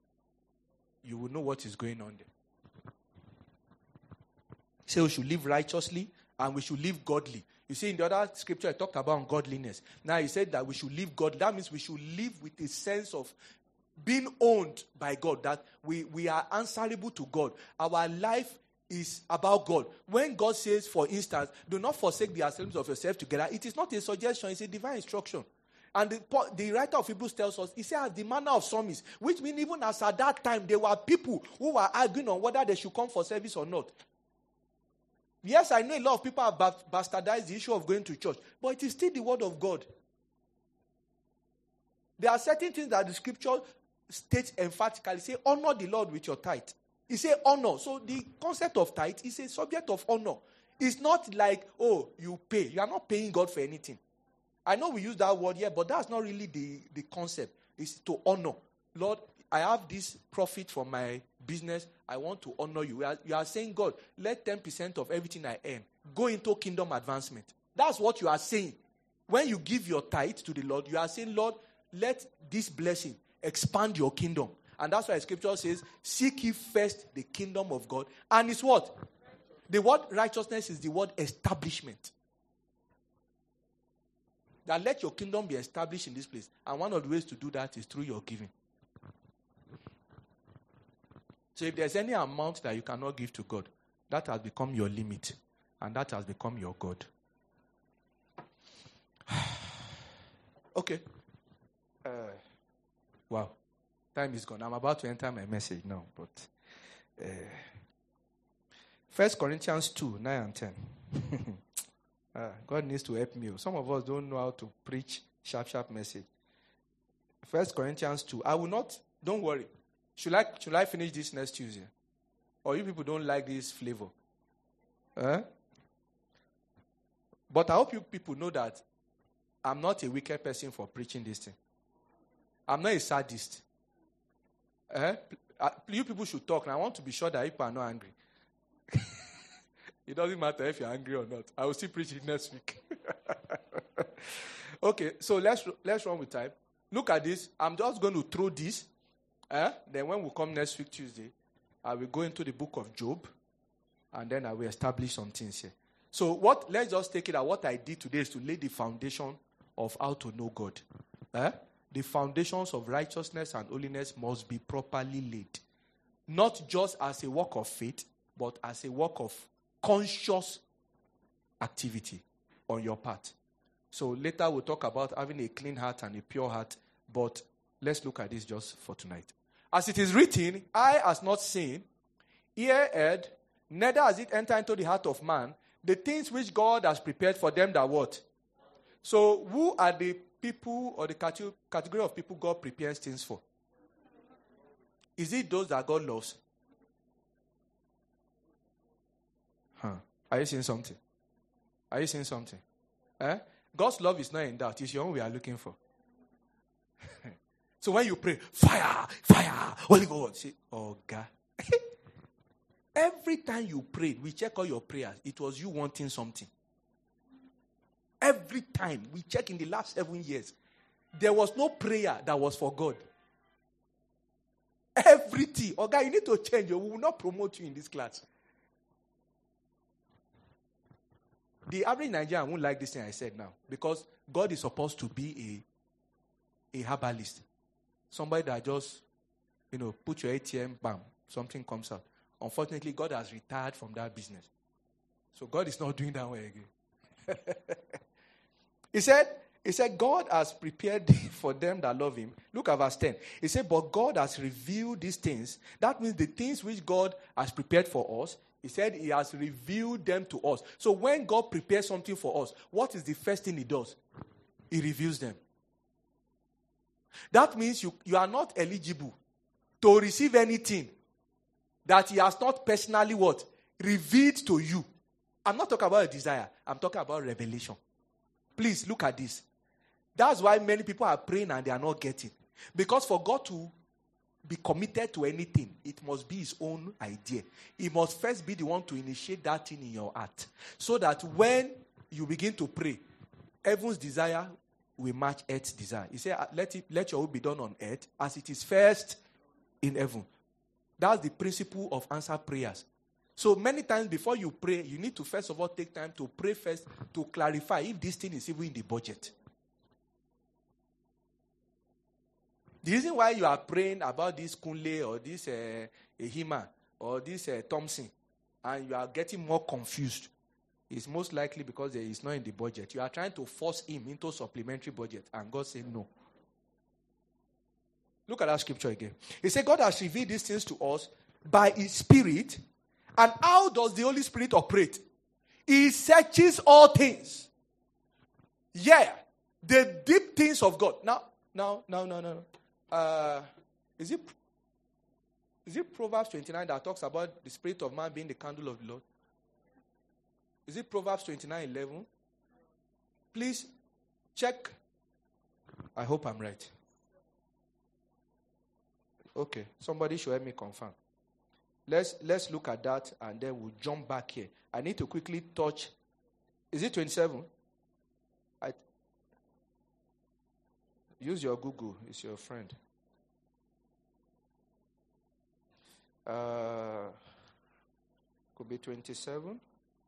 Speaker 2: You will know what is going on there. Say we should live righteously and we should live godly. You see, in the other scripture, I talked about ungodliness. Now, he said that we should live godly. That means we should live with a sense of being owned by God, that we, we are answerable to God. Our life is about God. When God says, for instance, do not forsake the assemblies of yourself together, it is not a suggestion, it's a divine instruction. And the, the writer of Hebrews tells us, he says, the manner of some is, which means even as at that time, there were people who were arguing on whether they should come for service or not. Yes, I know a lot of people have bastardized the issue of going to church, but it is still the word of God. There are certain things that the scripture states emphatically. Say, honor the Lord with your tithe. He say honor. So the concept of tithe is a subject of honor. It's not like, oh, you pay. You are not paying God for anything. I know we use that word here, but that's not really the, the concept. It's to honor. Lord, I have this profit from my business. I want to honor you. You are, you are saying, God, let ten percent of everything I earn go into kingdom advancement. That's what you are saying. When you give your tithe to the Lord, you are saying, Lord, let this blessing expand your kingdom. And that's why the scripture says, seek ye first the kingdom of God. And it's what? The word righteousness is the word establishment. That let your kingdom be established in this place. And one of the ways to do that is through your giving. So if there's any amount that you cannot give to God, that has become your limit. And that has become your God. Okay. Uh, wow. Time is gone. I'm about to enter my message now. But uh, First Corinthians two, nine and ten. uh, God needs to help me. Some of us don't know how to preach sharp, sharp message. First Corinthians two. I will not, don't worry. Should I, should I finish this next Tuesday? Or you people don't like this flavor? Uh? But I hope you people know that I'm not a wicked person for preaching this thing. I'm not a sadist. Uh, you people should talk, and I want to be sure that people are not angry. It doesn't matter if you're angry or not. I will still preach it next week. Okay, so let's let's run with time. Look at this. I'm just going to throw this. Uh, then when we come next week, Tuesday, I will go into the book of Job, and then I will establish some things here. So what? Let's just take it that what I did today is to lay the foundation of how to know God. Uh, the foundations of righteousness and holiness must be properly laid. Not just as a work of faith, but as a work of conscious activity on your part. So later we'll talk about having a clean heart and a pure heart, but let's look at this just for tonight. As it is written, eye has not seen, ear heard, neither has it entered into the heart of man, the things which God has prepared for them that what? So who are the people or the cate- category of people God prepares things for? Is it those that God loves? Huh. Are you seeing something? Are you seeing something? Eh? God's love is not in doubt. It's your own we are looking for. So when you pray, fire, fire, Holy Ghost, say, oh God. Every time you prayed, we check all your prayers. It was you wanting something. Every time we check in the last seven years, there was no prayer that was for God. Everything. Oh God, you need to change. We will not promote you in this class. The average Nigerian won't like this thing I said now. Because God is supposed to be a, a herbalist. Somebody that just, you know, put your A T M, bam, something comes out. Unfortunately, God has retired from that business. So God is not doing that way again. He said, he said, God has prepared for them that love him. Look at verse ten. He said, but God has revealed these things. That means the things which God has prepared for us, he said he has revealed them to us. So when God prepares something for us, what is the first thing he does? He reveals them. That means you, you are not eligible to receive anything that he has not personally what? Revealed to you. I'm not talking about a desire. I'm talking about revelation. Please look at this. That's why many people are praying and they are not getting. Because for God to be committed to anything, it must be his own idea. He must first be the one to initiate that thing in your heart. So that when you begin to pray, heaven's desire will match earth's desire. He said, let, it, let your will be done on earth as it is first in heaven. That's the principle of answered prayers. So many times before you pray, you need to first of all take time to pray first to clarify if this thing is even in the budget. The reason why you are praying about this Kunle or this uh, Ehima or this uh, Thompson and you are getting more confused is most likely because it is not in the budget. You are trying to force him into supplementary budget and God said no. Look at that scripture again. He said God has revealed these things to us by his Spirit. And how does the Holy Spirit operate? He searches all things. Yeah. The deep things of God. Now, now, now, no, no, no. Uh, is it is it Proverbs twenty-nine that talks about the spirit of man being the candle of the Lord? Is it Proverbs twenty-nine eleven? Please check. I hope I'm right. Okay, somebody should help me confirm. Let's let's look at that and then we'll jump back here. I need to quickly touch. Is it twenty-seven? I, use your Google. It's your friend. Uh, could be twenty-seven.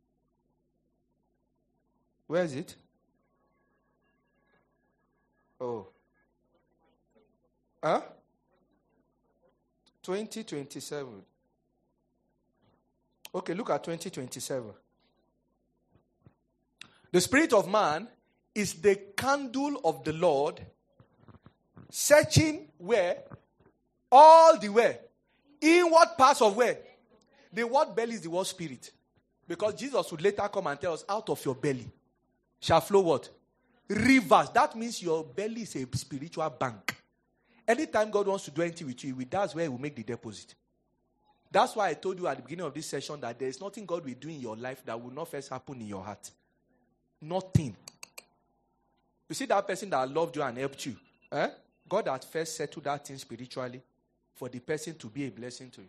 Speaker 2: Where is it? Oh. Huh? twenty twenty-seven. Okay, look at twenty twenty-seven. The spirit of man is the candle of the Lord, searching where? All the way. In what parts of where? The word belly is the word spirit. Because Jesus would later come and tell us, out of your belly shall flow what? Rivers. That means your belly is a spiritual bank. Anytime God wants to do anything with you, that's where he will make the deposit. That's why I told you at the beginning of this session that there is nothing God will do in your life that will not first happen in your heart. Nothing. You see that person that loved you and helped you. Eh? God has first settled that thing spiritually for the person to be a blessing to you.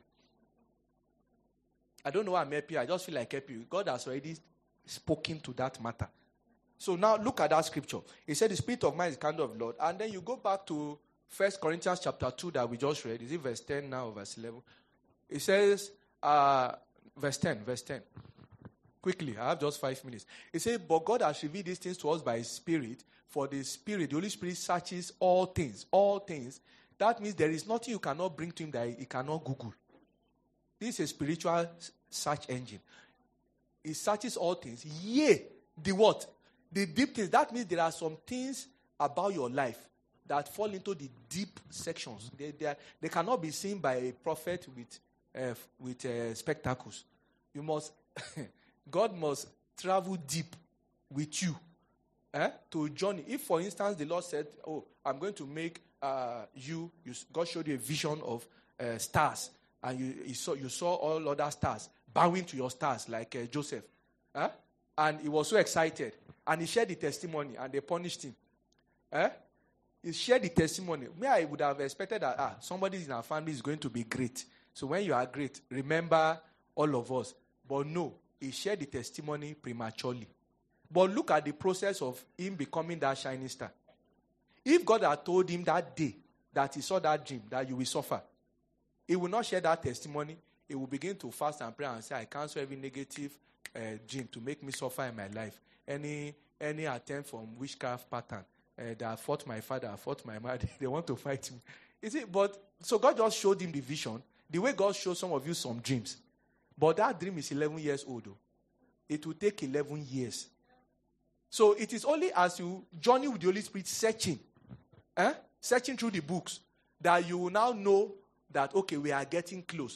Speaker 2: I don't know why I'm happy. I just feel like happy. God has already spoken to that matter. So now look at that scripture. He said the spirit of man is the candle of the Lord. And then you go back to First Corinthians chapter two that we just read. Is it verse ten now or verse eleven? It says, uh, verse ten, verse ten. Quickly, I have just five minutes. It says, but God has revealed these things to us by his Spirit. For the Spirit, the Holy Spirit searches all things, all things. That means there is nothing you cannot bring to him that he cannot Google. This is a spiritual search engine. It searches all things. Yea, the what? The deep things. That means there are some things about your life that fall into the deep sections. They, they, are, they cannot be seen by a prophet with uh, with uh, spectacles. You must, God must travel deep with you eh, to journey. If, for instance, the Lord said, oh, I'm going to make uh, you, you, God showed you a vision of uh, stars, and you, you, saw, you saw all other stars bowing to your stars, like uh, Joseph. Eh? And he was so excited. And he shared the testimony, and they punished him. Eh? He shared the testimony. Me, I would have expected that ah, somebody in our family is going to be great. So when you are great, remember all of us. But no, he shared the testimony prematurely. But look at the process of him becoming that shining star. If God had told him that day that he saw that dream, that you will suffer, he will not share that testimony. He will begin to fast and pray and say, I cancel every negative uh, dream to make me suffer in my life. Any any attempt from witchcraft pattern uh, that fought my father, fought my mother, they want to fight me. Is it? But so God just showed him the vision, the way God shows some of you some dreams. But that dream is eleven years old. Though. It will take eleven years. So it is only as you journey with the Holy Spirit searching, eh? searching through the books, that you will now know that, okay, we are getting close.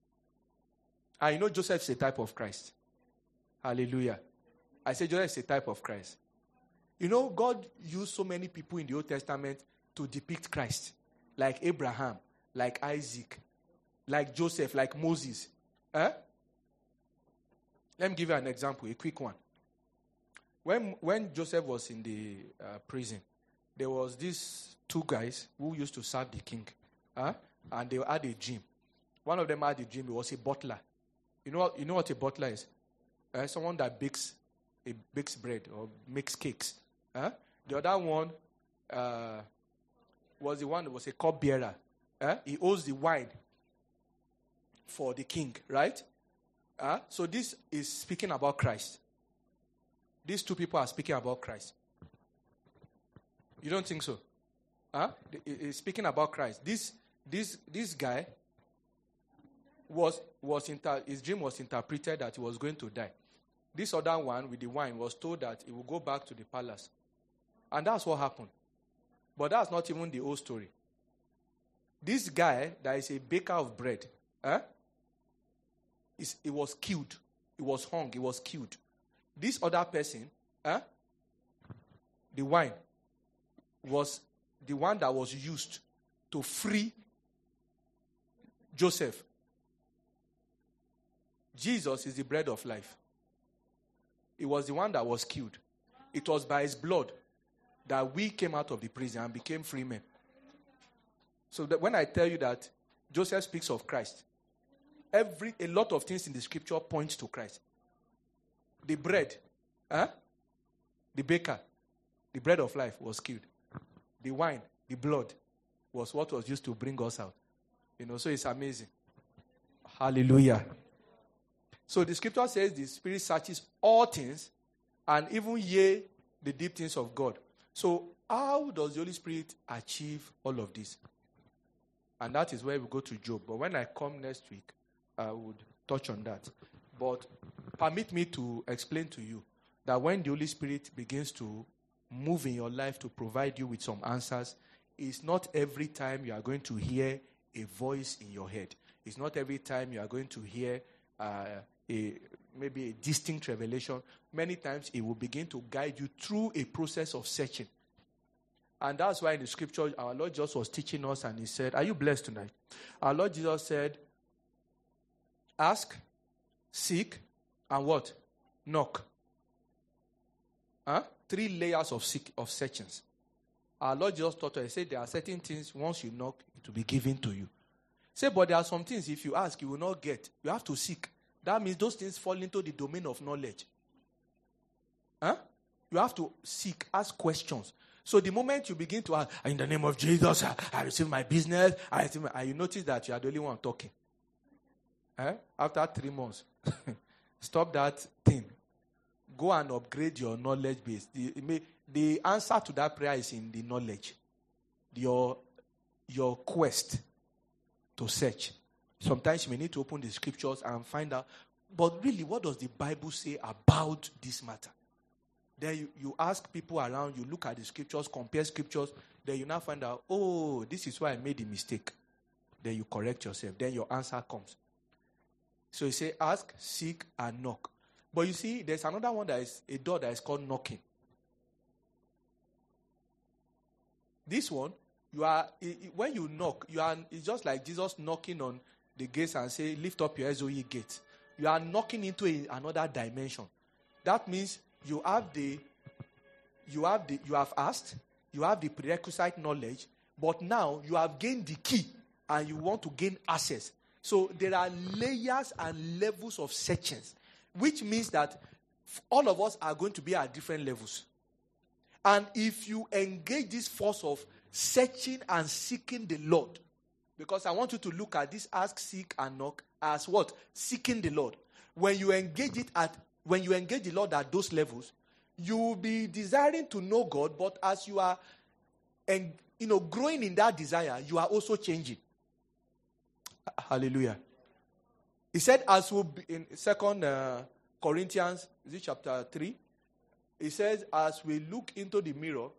Speaker 2: And you know Joseph is a type of Christ. Hallelujah. I say Joseph is a type of Christ. You know, God used so many people in the Old Testament to depict Christ. Like Abraham, like Isaac, like Joseph, like Moses. Eh? Let me give you an example, a quick one. When, when Joseph was in the uh, prison, there was these two guys who used to serve the king. Huh? And they had a dream. One of them had a dream. It was a butler. You know what, you know what a butler is? Uh, someone that bakes, a, bakes bread or makes cakes. Huh? The other one uh, was the one that was a cupbearer. Uh, he owes the wine for the king, right? Uh, so this is speaking about Christ. These two people are speaking about Christ. You don't think so? Huh? It's speaking about Christ. This this this guy was was inter, his dream was interpreted that he was going to die. This other one with the wine was told that he will go back to the palace. And that's what happened. But that's not even the whole story. This guy that is a baker of bread, eh, is, he was killed. He was hung. He was killed. This other person, eh, the wine, was the one that was used to free Joseph. Jesus is the bread of life. It was the one that was killed. It was by his blood that we came out of the prison and became free men. So that when I tell you that Joseph speaks of Christ, every a lot of things in the scripture point to Christ. The bread, huh? the baker, the bread of life was killed. The wine, the blood, was what was used to bring us out. You know, so it's amazing. Hallelujah. So the scripture says the Spirit searches all things and even yea, the deep things of God. So how does the Holy Spirit achieve all of this? And that is where we go to Job. But when I come next week, I would touch on that. But permit me to explain to you that when the Holy Spirit begins to move in your life to provide you with some answers, it's not every time you are going to hear a voice in your head. It's not every time you are going to hear uh, a maybe a distinct revelation. Many times it will begin to guide you through a process of searching. And that's why in the scripture, our Lord Jesus was teaching us and he said, are you blessed tonight? Our Lord Jesus said, ask, seek, and what? Knock. Huh? Three layers of seek, of searchings. Our Lord Jesus taught us, he said there are certain things, once you knock, it will be given to you. Say, but there are some things, if you ask, you will not get. You have to seek. That means those things fall into the domain of knowledge. Huh? You have to seek, ask questions. So the moment you begin to ask, in the name of Jesus, I, I receive my business, I receive my, and you notice that you are the only one talking. Eh? After three months, stop that thing. Go and upgrade your knowledge base. The, the answer to that prayer is in the knowledge. Your, your quest to search. Sometimes you may need to open the scriptures and find out, but really, what does the Bible say about this matter? Then you, you ask people around, you look at the scriptures, compare scriptures, then you now find out, oh, this is why I made a mistake. Then you correct yourself. Then your answer comes. So you say, ask, seek, and knock. But you see, there's another one that is a door that is called knocking. This one, you are i- i- when you knock, you are. It's just like Jesus knocking on the gates and say, "Lift up your heads, O ye gates." You are knocking into a, another dimension. That means you have the, you have the, you have asked, you have the prerequisite knowledge, but now you have gained the key and you want to gain access. So there are layers and levels of sections, which means that all of us are going to be at different levels. And if you engage this force of searching and seeking the Lord, because I want you to look at this ask, seek, and knock as what? Seeking the Lord. When you engage it at, when you engage the Lord at those levels, you will be desiring to know God, but as you are, and you know, growing in that desire, you are also changing. Hallelujah. He said, as we'll be in Second uh, Corinthians, is it chapter three? He says, as we look into the mirror,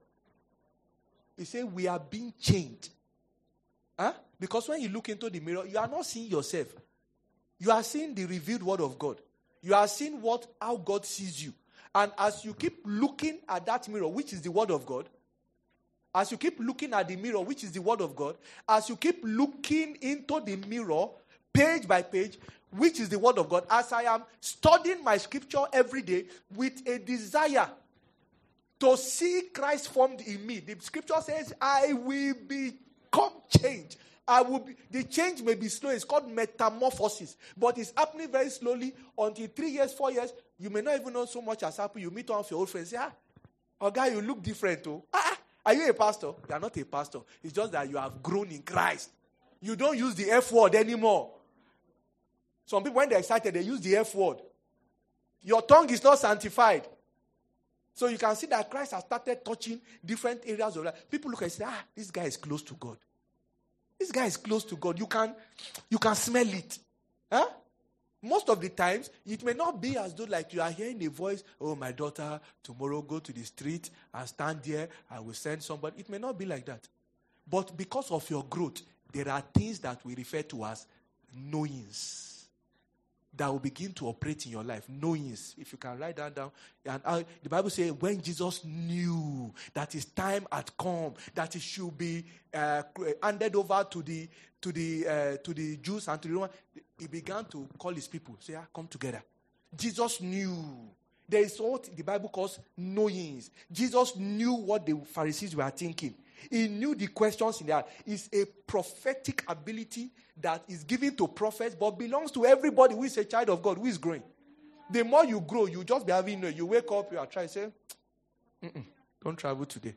Speaker 2: he said, we are being changed. Huh? Because when you look into the mirror, you are not seeing yourself. You are seeing the revealed word of God. You are seeing what how God sees you. And as you keep looking at that mirror, which is the word of God, as you keep looking at the mirror, which is the word of God, as you keep looking into the mirror, page by page, which is the word of God, as I am studying my scripture every day with a desire to see Christ formed in me, the scripture says, I will become changed. I will be, the change may be slow. It's called metamorphosis. But it's happening very slowly until three years, four years. You may not even know so much has happened. You meet one of your old friends. Say, ah, oh, guy, you look different too. Ah, are you a pastor? You are not a pastor. It's just that you have grown in Christ. You don't use the F word anymore. Some people, when they're excited, they use the F word. Your tongue is not sanctified. So you can see that Christ has started touching different areas of life. People look and say, ah, this guy is close to God. This guy is close to God. You can, you can smell it. Huh? Most of the times, it may not be as though like you are hearing a voice, oh, my daughter, tomorrow go to the street and stand there. I will send somebody. It may not be like that. But because of your growth, there are things that we refer to as knowings that will begin to operate in your life. Knowings. If you can write that down. And uh, the Bible says when Jesus knew that his time had come, that he should be uh, handed over to the to the uh, to the Jews and to the Romans, he began to call his people. Say, ah, come together. Jesus knew. There is what the Bible calls knowings. Jesus knew what the Pharisees were thinking. He knew the questions in there. It's a prophetic ability that is given to prophets, but belongs to everybody who is a child of God, who is growing. The more you grow, you just be having, you wake up, you are trying to say, Mm-mm, don't travel today.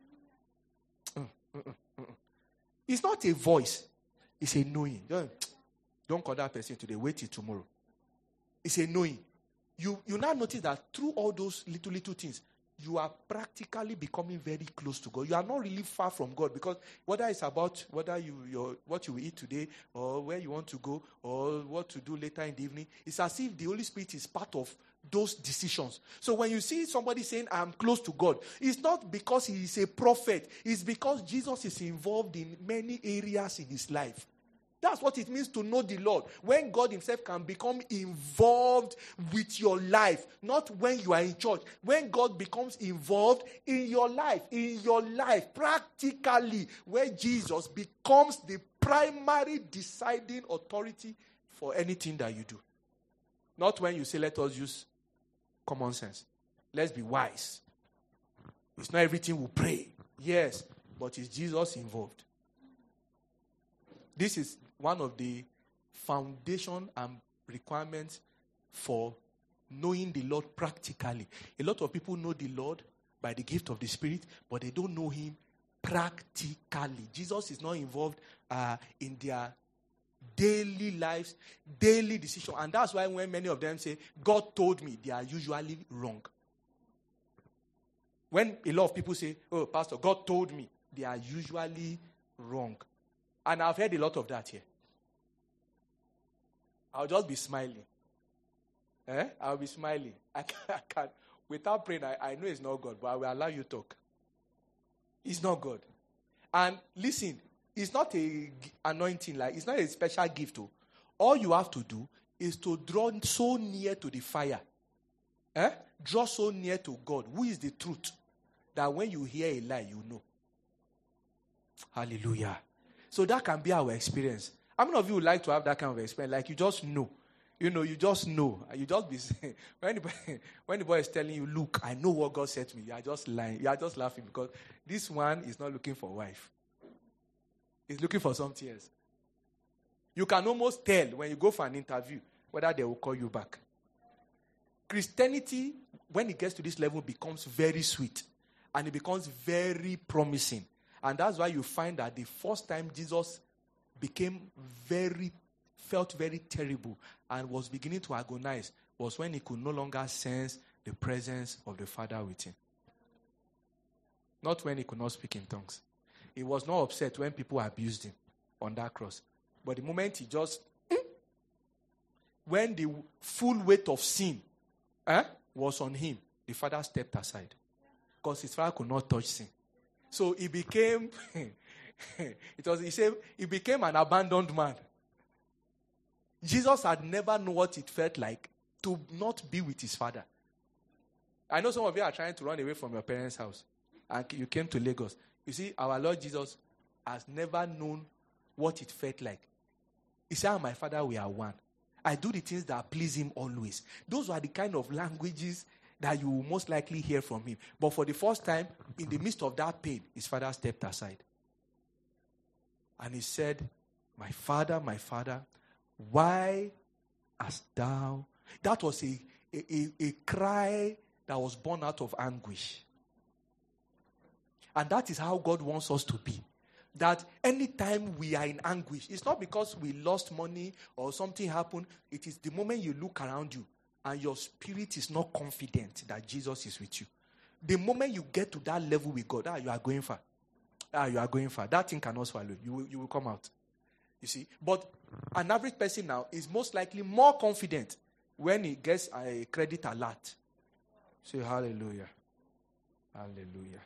Speaker 2: Mm, mm-mm, mm-mm. It's not a voice. It's a knowing. Don't, don't call that person today. Wait till tomorrow. It's a knowing. You, you now notice that through all those little, little things, you are practically becoming very close to God. You are not really far from God, because whether it's about whether you your what you will eat today, or where you want to go, or what to do later in the evening, it's as if the Holy Spirit is part of those decisions. So when you see somebody saying, I'm close to God, it's not because he is a prophet. It's because Jesus is involved in many areas in his life. That's what it means to know the Lord. When God himself can become involved with your life. Not when you are in church. When God becomes involved in your life. In your life. Practically. Where Jesus becomes the primary deciding authority for anything that you do. Not when you say, let us use common sense. Let's be wise. It's not everything we pray. Yes. But is Jesus involved? This is one of the foundation and requirements for knowing the Lord practically. A lot of people know the Lord by the gift of the Spirit, but they don't know him practically. Jesus is not involved uh, in their daily lives, daily decisions. And that's why when many of them say, God told me, they are usually wrong. When a lot of people say, oh, Pastor, God told me, they are usually wrong. And I've heard a lot of that here. I'll just be smiling. Eh? I'll be smiling. I can't, I can't. Without praying, I, I know it's not God, but I will allow you to talk. It's not God. And listen, it's not a anointing, like it's not a special gift. Too. All you have to do is to draw so near to the fire. Eh? Draw so near to God, who is the truth, that when you hear a lie, you know. Hallelujah. So that can be our experience. How many of you would like to have that kind of experience? Like you just know. You know, you just know. You just be saying, when the, when the boy is telling you, look, I know what God said to me. You are just lying. You are just laughing because this one is not looking for a wife. He's looking for something else. You can almost tell when you go for an interview whether they will call you back. Christianity, when it gets to this level, becomes very sweet. And it becomes very promising. And that's why you find that the first time Jesus became very, felt very terrible and was beginning to agonize was when he could no longer sense the presence of the Father with him. Not when he could not speak in tongues. He was not upset when people abused him on that cross. But the moment he just, when the full weight of sin eh, was on him, the Father stepped aside. Because his Father could not touch sin. So he became, it was, he said, he became an abandoned man. Jesus had never known what it felt like to not be with his Father. I know some of you are trying to run away from your parents' house. And you came to Lagos. You see, our Lord Jesus has never known what it felt like. He said, and my Father, we are one. I do the things that please him always. Those are the kind of languages that you will most likely hear from him. But for the first time, in the midst of that pain, his Father stepped aside. And he said, my Father, my Father, why hast thou... That was a, a, a, a cry that was born out of anguish. And that is how God wants us to be. That anytime we are in anguish, it's not because we lost money or something happened. It is the moment you look around you and your spirit is not confident that Jesus is with you. The moment you get to that level with God, ah, you are going far. Ah, you are going far. That thing cannot swallow. You will, you will come out. You see? But an average person now is most likely more confident when he gets a credit alert. Say hallelujah. Hallelujah.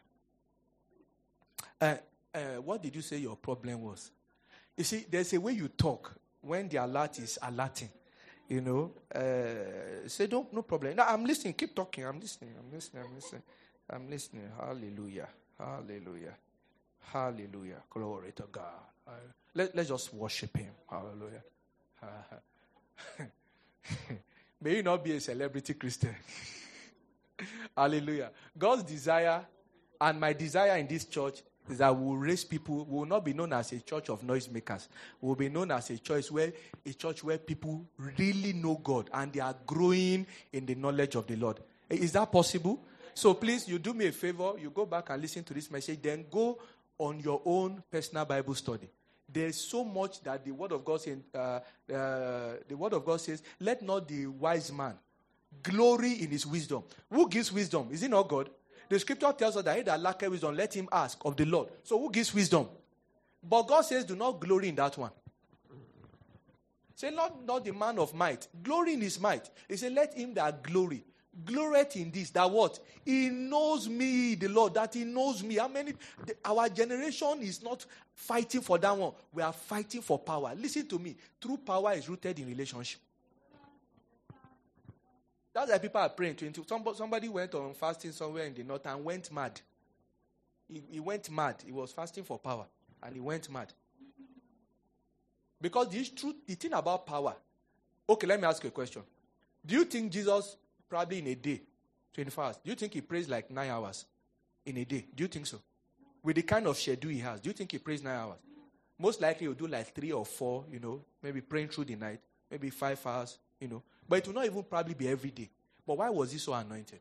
Speaker 2: Uh, uh, what did you say your problem was? You see, there's a way you talk when the alert is alerting. You know, uh, say, no, no problem. No, I'm listening. Keep talking. I'm listening. I'm listening. I'm listening. I'm listening. Hallelujah. Hallelujah. Hallelujah. Glory to God. Uh, let, let's just worship him. Hallelujah. May you not be a celebrity Christian. Hallelujah. God's desire and my desire in this church is that we will raise people. We will not be known as a church of noisemakers. We will be known as a church where a church where people really know God and they are growing in the knowledge of the Lord. Is that possible? So please, you do me a favor. You go back and listen to this message. Then go on your own personal Bible study. There is so much that the Word of God says. Uh, uh, the Word of God says, "Let not the wise man glory in his wisdom." Who gives wisdom? Is it not God? The scripture tells us that he that lacketh wisdom, let him ask of the Lord. So who gives wisdom? But God says, do not glory in that one. Say, not, not the man of might. Glory in his might. He said, let him that glory. Glorieth in this. That what? He knows me, the Lord. That he knows me. How many? The, our generation is not fighting for that one. We are fighting for power. Listen to me. True power is rooted in relationship. That's why people are praying. Somebody, somebody went on fasting somewhere in the north and went mad. He, he went mad. He was fasting for power. And he went mad. Because the truth, the thing about power. Okay, let me ask you a question. Do you think Jesus, probably in a day, twenty-four hours, do you think he prays like nine hours in a day? Do you think so? With the kind of schedule he has, do you think he prays nine hours? Most likely he'll do like three or four, you know, maybe praying through the night, maybe five hours, you know. But it will not even probably be every day. But why was he so anointed?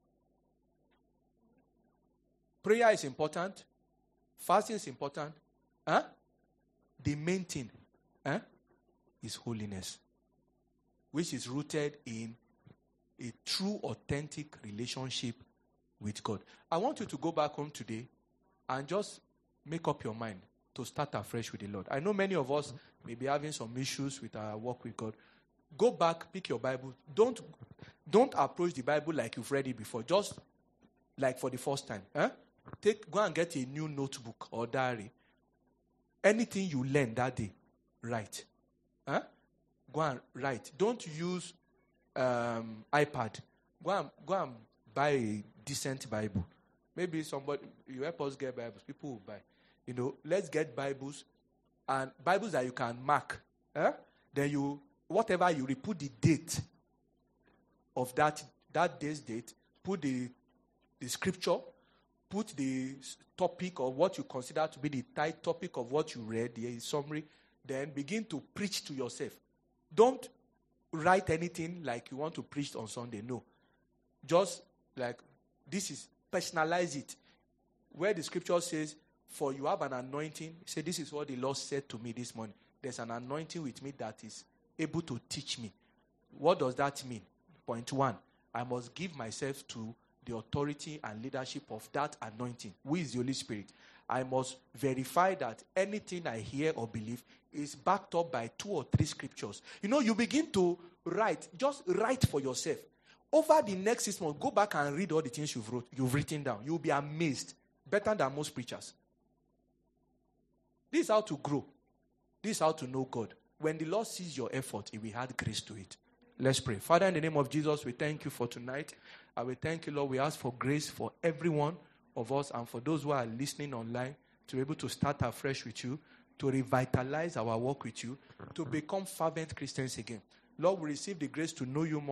Speaker 2: Prayer is important. Fasting is important. Huh? The main thing huh, is holiness, which is rooted in a true, authentic relationship with God. I want you to go back home today and just make up your mind to start afresh with the Lord. I know many of us may be having some issues with our walk with God. Go back, pick your Bible. Don't, don't approach the Bible like you've read it before. Just like for the first time. Huh? Take, go and get a new notebook or diary. Anything you learn that day, write. Huh? Go and write. Don't use um, iPad. Go and, go and buy a decent Bible. Maybe somebody, you help us get Bibles. People will buy. You know, let's get Bibles, and Bibles that you can mark. Eh? Then you, whatever you read, put the date of that, that day's date, put the, the scripture, put the topic of what you consider to be the tight topic of what you read, the summary, then begin to preach to yourself. Don't write anything like you want to preach on Sunday. No. Just like, this is, personalize it. Where the scripture says, for you have an anointing, say, this is what the Lord said to me this morning. There's an anointing with me that is able to teach me. What does that mean? Point one, I must give myself to the authority and leadership of that anointing, who is the Holy Spirit. I must verify that anything I hear or believe is backed up by two or three scriptures. You know, you begin to write, just write for yourself. Over the next six months, go back and read all the things you've wrote, you've written down. You'll be amazed. Better than most preachers. This is how to grow. This is how to know God. When the Lord sees your effort, He will add grace to it. Let's pray. Father, in the name of Jesus, we thank you for tonight. I will thank you, Lord. We ask for grace for every one of us and for those who are listening online to be able to start afresh with you, to revitalize our work with you, to become fervent Christians again. Lord, we receive the grace to know you more.